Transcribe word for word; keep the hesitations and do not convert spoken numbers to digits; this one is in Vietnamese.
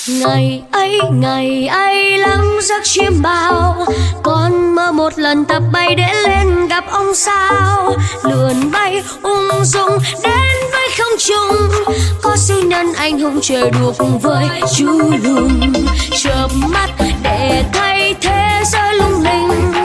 Ngày ấy, ngày ấy lắm giấc chiêm bao, con mơ một lần tập bay để lên gặp ông sao. Lượn bay ung dung đến với không trung, có siêu nhân anh hùng chơi đùa cùng với chú lùn. Chợp mắt để thấy thế giới lung linh,